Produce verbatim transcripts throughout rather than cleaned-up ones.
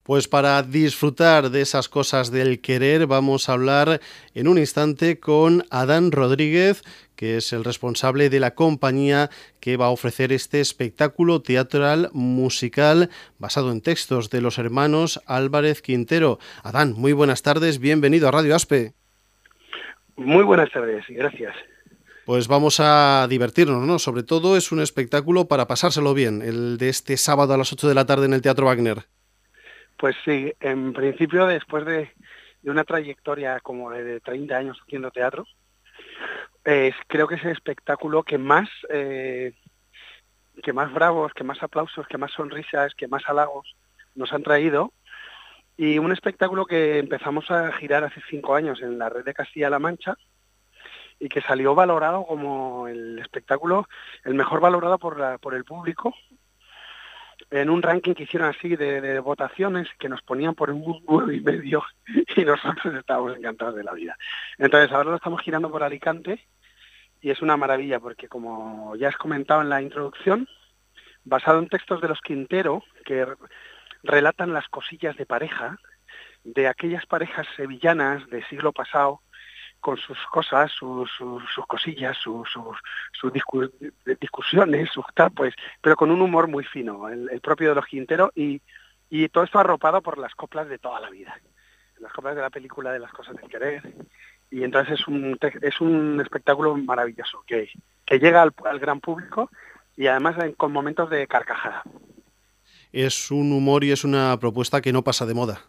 Pues para disfrutar de esas cosas del querer vamos a hablar en un instante con Adán Rodríguez, que es el responsable de la compañía que va a ofrecer este espectáculo teatral musical basado en textos de los hermanos Álvarez Quintero. Adán, muy buenas tardes, bienvenido a Radio Aspe. Muy buenas tardes, gracias. Pues vamos a divertirnos, ¿no? Sobre todo es un espectáculo para pasárselo bien, el de este sábado a las ocho de la tarde en el Teatro Wagner. Pues sí, en principio después de, de una trayectoria como de treinta años haciendo teatro, eh, creo que es el espectáculo que más, eh, que más bravos, que más aplausos, que más sonrisas, que más halagos nos han traído. Y un espectáculo que empezamos a girar hace cinco años en la red de Castilla-La Mancha y que salió valorado como el espectáculo, el mejor valorado por, la, por el público, en un ranking que hicieron así de, de votaciones que nos ponían por un nueve y medio y nosotros estábamos encantados de la vida. Entonces ahora lo estamos girando por Alicante y es una maravilla porque, como ya has comentado en la introducción, basado en textos de los Quintero que relatan las cosillas de pareja, de aquellas parejas sevillanas del siglo pasado, con sus cosas, sus, sus, sus cosillas, sus, sus, sus discu discusiones, sus tal, pues, pero con un humor muy fino, el, el propio de los Quintero, y, y todo esto arropado por las coplas de toda la vida, las coplas de la película de Las cosas del querer, y entonces es un, es un espectáculo maravilloso, que, que llega al, al gran público, y además con momentos de carcajada. Es un humor y es una propuesta que no pasa de moda.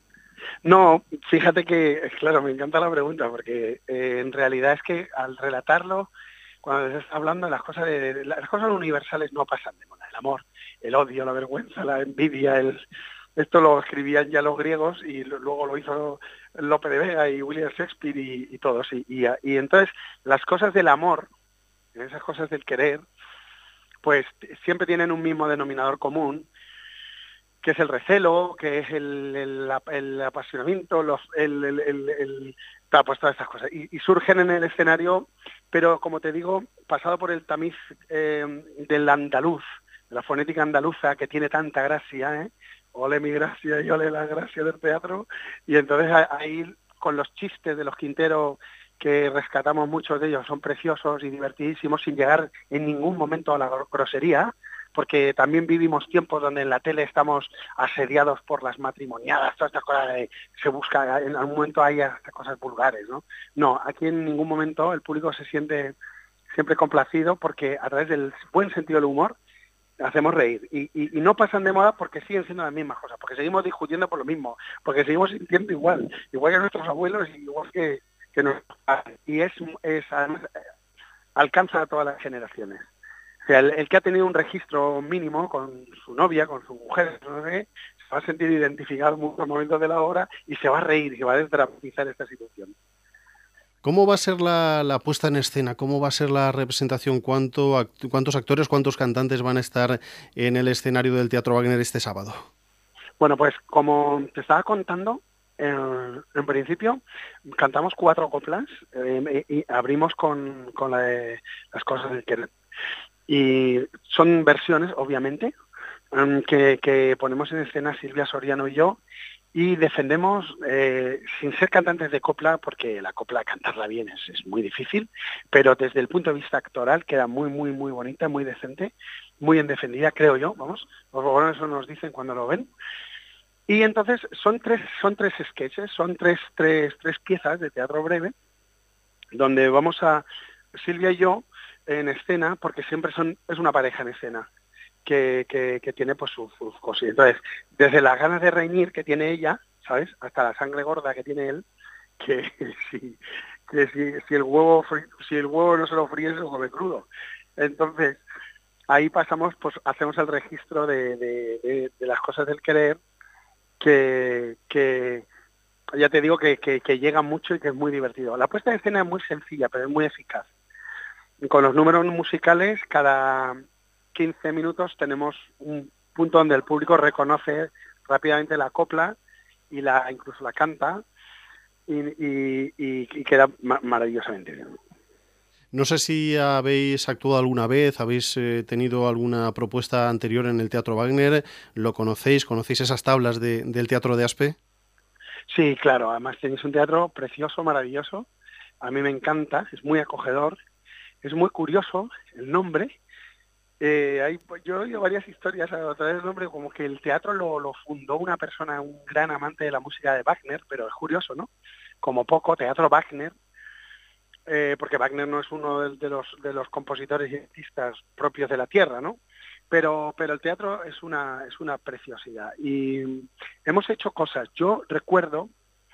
No, fíjate que, claro, me encanta la pregunta, porque eh, en realidad es que al relatarlo, cuando se está hablando de las cosas de, de las cosas universales no pasan de moda, el amor, el odio, la vergüenza, la envidia, el esto lo escribían ya los griegos y lo, luego lo hizo Lope de Vega y William Shakespeare y, y todos, y, y, y entonces las cosas del amor, esas cosas del querer, pues siempre tienen un mismo denominador común, que es el recelo, que es el, el, el apasionamiento, los, el, el, el, el pues todas estas cosas. Y, y surgen en el escenario, pero como te digo, pasado por el tamiz eh, del andaluz, de la fonética andaluza, que tiene tanta gracia, ¿eh? Ole mi gracia y ole la gracia del teatro. Y entonces ahí, con los chistes de los Quintero, que rescatamos muchos de ellos, son preciosos y divertidísimos, sin llegar en ningún momento a la grosería, porque también vivimos tiempos donde en la tele estamos asediados por las matrimoniadas, todas estas cosas de, se busca, en algún momento hay hasta cosas vulgares, ¿no? No, aquí en ningún momento el público se siente siempre complacido porque a través del buen sentido del humor hacemos reír. Y, y, y no pasan de moda porque siguen siendo las mismas cosas, porque seguimos discutiendo por lo mismo, porque seguimos sintiendo igual, igual que nuestros abuelos y igual que, que nuestros padres. Y es, es además, alcanza a todas las generaciones. O sea, el, el que ha tenido un registro mínimo con su novia, con su mujer, no sé, se va a sentir identificado en muchos momentos de la obra y se va a reír y se va a desdramatizar esta situación. ¿Cómo va a ser la, la puesta en escena? ¿Cómo va a ser la representación? ¿Cuánto, act ¿Cuántos actores, cuántos cantantes van a estar en el escenario del Teatro Wagner este sábado? Bueno, pues como te estaba contando, eh, en principio cantamos cuatro coplas eh, y abrimos con, con la de Las cosas del querer. Y son versiones, obviamente, um, que, que ponemos en escena Silvia Soriano y yo, y defendemos, eh, sin ser cantantes de copla, porque la copla cantarla bien es, es muy difícil, pero desde el punto de vista actoral queda muy, muy, muy bonita, muy decente, muy bien defendida, creo yo, vamos, por lo menos eso nos dicen cuando lo ven. Y entonces son tres, son tres sketches, son tres, tres, tres piezas de teatro breve, donde vamos a, Silvia y yo, en escena, porque siempre son es una pareja en escena que, que, que tiene pues sus su cosas. Entonces, desde las ganas de reñir que tiene ella, ¿sabes? Hasta la sangre gorda que tiene él, que si, que si, si el huevo si el huevo no se lo fríe, se lo come crudo. Entonces, ahí pasamos, pues hacemos el registro de, de, de, de las cosas del querer, que, que ya te digo que, que, que llega mucho y que es muy divertido. La puesta en escena es muy sencilla, pero es muy eficaz. Con los números musicales, cada quince minutos tenemos un punto donde el público reconoce rápidamente la copla y la incluso la canta y, y, y, y queda ma maravillosamente bien. No sé si habéis actuado alguna vez, habéis eh, tenido alguna propuesta anterior en el Teatro Wagner, ¿lo conocéis? ¿Conocéis esas tablas de, del Teatro de Aspe? Sí, claro, además tenéis un teatro precioso, maravilloso, a mí me encanta, es muy acogedor, es muy curioso el nombre. Eh, hay, pues, yo he oído varias historias a través del nombre, como que el teatro lo, lo fundó una persona, un gran amante de la música de Wagner, pero es curioso, ¿no? Como poco, Teatro Wagner, eh, porque Wagner no es uno de, de los de los compositores y artistas propios de la tierra, ¿no? Pero, pero el teatro es una, es una preciosidad. Y hemos hecho cosas. Yo recuerdo,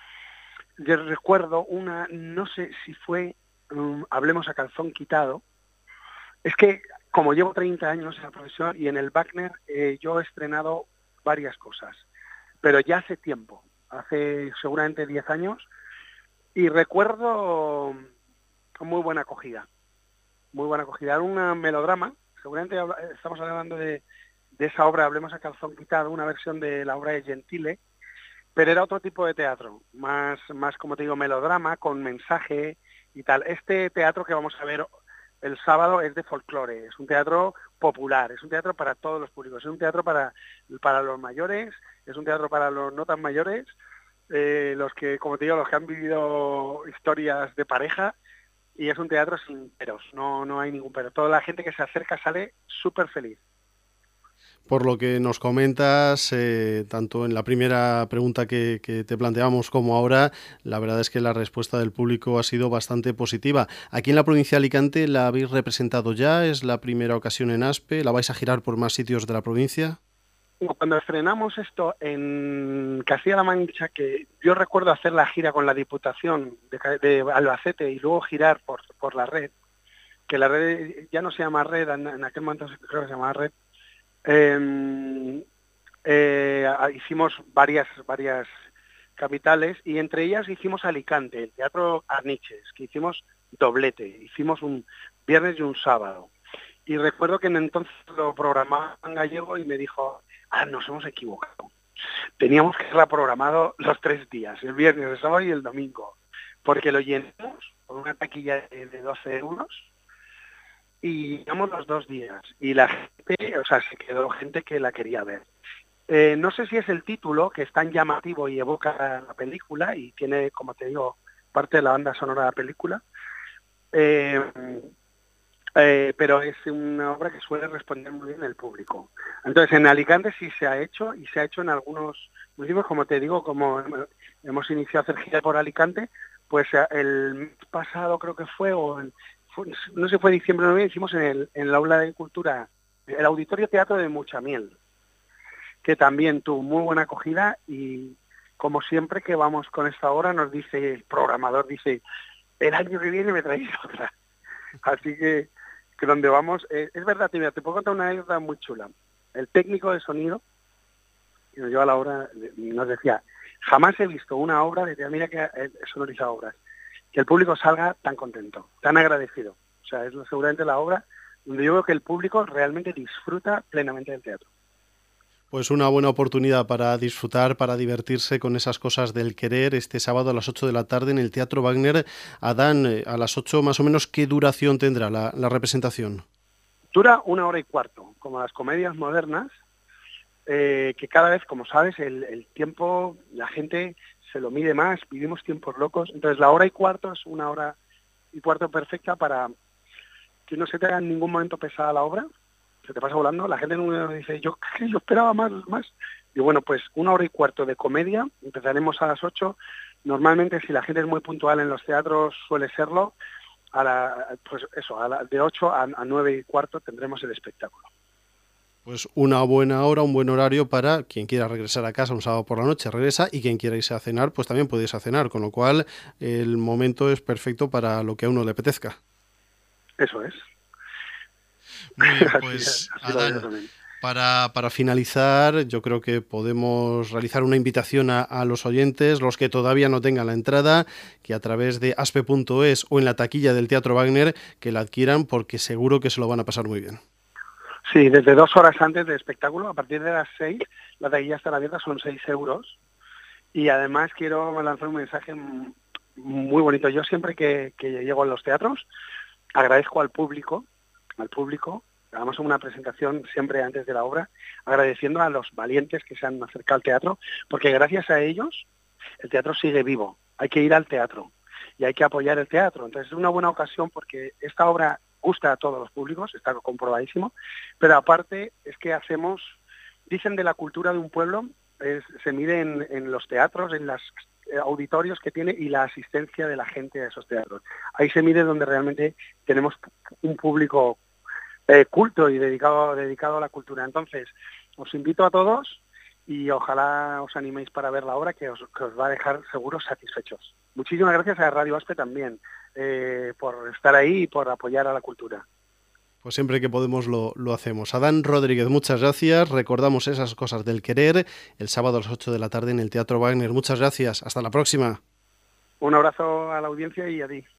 yo recuerdo una, no sé si fue, um, hablemos a calzón quitado. Es que como llevo treinta años en la profesión y en el Wagner, eh, yo he estrenado varias cosas, pero ya hace tiempo, hace seguramente diez años, y recuerdo con muy buena acogida, muy buena acogida. Era un melodrama, seguramente habla, estamos hablando de, de esa obra, hablemos a calzón quitado, una versión de la obra de Gentile, pero era otro tipo de teatro, más, más como te digo, melodrama, con mensaje y tal. Este teatro que vamos a ver el sábado es de folclore, es un teatro popular, es un teatro para todos los públicos, es un teatro para, para los mayores, es un teatro para los no tan mayores, eh, los que, como te digo, los que han vivido historias de pareja, y es un teatro sin peros, no, no hay ningún pero. Toda la gente que se acerca sale súper feliz. Por lo que nos comentas, eh, tanto en la primera pregunta que, que te planteamos como ahora, la verdad es que la respuesta del público ha sido bastante positiva. Aquí en la provincia de Alicante, ¿la habéis representado ya? ¿Es la primera ocasión en Aspe? ¿La vais a girar por más sitios de la provincia? Cuando estrenamos esto en Castilla-La Mancha, que yo recuerdo hacer la gira con la Diputación de, de Albacete y luego girar por, por la red, que la red ya no se llama red, en, en aquel momento creo que se llamaba red, eh, eh, hicimos varias, varias capitales y entre ellas hicimos Alicante, el Teatro Arniches, que hicimos doblete, hicimos un viernes y un sábado. Y recuerdo que en entonces lo programaba en gallego y me dijo, ah, nos hemos equivocado. Teníamos que haberla programado los tres días, el viernes, el sábado y el domingo, porque lo llenamos con una taquilla de, de doce euros y llenamos los dos días. Y la gente, o sea, se quedó gente que la quería ver. Eh, no sé si es el título, que es tan llamativo y evoca la película y tiene, como te digo, parte de la banda sonora de la película, eh, Eh, pero es una obra que suele responder muy bien el público. Entonces, en Alicante sí se ha hecho, y se ha hecho en algunos municipios, como te digo, como hemos iniciado a hacer gira por Alicante, pues el mes pasado creo que fue, o en, fue, no sé si fue diciembre o noviembre, hicimos en el, en el Aula de Cultura, el Auditorio Teatro de Muchamiel, que también tuvo muy buena acogida, y como siempre que vamos con esta obra, nos dice el programador, dice, el año que viene me traéis otra. Así que que donde vamos, eh, es verdad, te, te puedo contar una anécdota muy chula. El técnico de sonido, que nos lleva a la obra, nos decía, jamás he visto una obra, de mira que he sonorizado obras, que el público salga tan contento, tan agradecido. O sea, es seguramente la obra donde yo veo que el público realmente disfruta plenamente del teatro. Pues una buena oportunidad para disfrutar, para divertirse con esas cosas del querer este sábado a las ocho de la tarde en el Teatro Wagner. Adán, a las ocho más o menos, ¿qué duración tendrá la, la representación? Dura una hora y cuarto, como las comedias modernas, eh, que cada vez, como sabes, el, el tiempo, la gente se lo mide más, vivimos tiempos locos. Entonces la hora y cuarto es una hora y cuarto perfecta para que no se te haga en ningún momento pesada la obra. Se te pasa volando, la gente no dice, yo, yo esperaba más, más. Y bueno, pues una hora y cuarto de comedia, empezaremos a las ocho. Normalmente, si la gente es muy puntual en los teatros, suele serlo. A la, pues eso, a la, de ocho a, a nueve y cuarto tendremos el espectáculo. Pues una buena hora, un buen horario para quien quiera regresar a casa un sábado por la noche, regresa, y quien quiera irse a cenar, pues también puede irse a cenar, con lo cual el momento es perfecto para lo que a uno le apetezca. Eso es. Muy bien, pues así, así Adán, para, para finalizar, yo creo que podemos realizar una invitación a, a los oyentes, los que todavía no tengan la entrada, que a través de aspe punto es o en la taquilla del Teatro Wagner, que la adquieran, porque seguro que se lo van a pasar muy bien. Sí, desde dos horas antes del espectáculo, a partir de las seis, la taquilla estará abierta, son seis euros. Y además quiero lanzar un mensaje muy bonito. Yo siempre que, que llego a los teatros, agradezco al público, al público, hagamos una presentación siempre antes de la obra, agradeciendo a los valientes que se han acercado al teatro, porque gracias a ellos el teatro sigue vivo. Hay que ir al teatro y hay que apoyar el teatro. Entonces es una buena ocasión porque esta obra gusta a todos los públicos, está comprobadísimo, pero aparte es que hacemos, dicen de la cultura de un pueblo, es, se mide en, en los teatros, en los auditorios que tiene y la asistencia de la gente a esos teatros. Ahí se mide donde realmente tenemos un público Eh, culto y dedicado dedicado a la cultura. Entonces, os invito a todos y ojalá os animéis para ver la obra que os, que os va a dejar seguros satisfechos. Muchísimas gracias a Radio Aspe también eh, por estar ahí y por apoyar a la cultura. Pues siempre que podemos lo, lo hacemos. Adán Rodríguez, muchas gracias. Recordamos esas cosas del querer el sábado a las ocho de la tarde en el Teatro Wagner. Muchas gracias. Hasta la próxima. Un abrazo a la audiencia y a ti.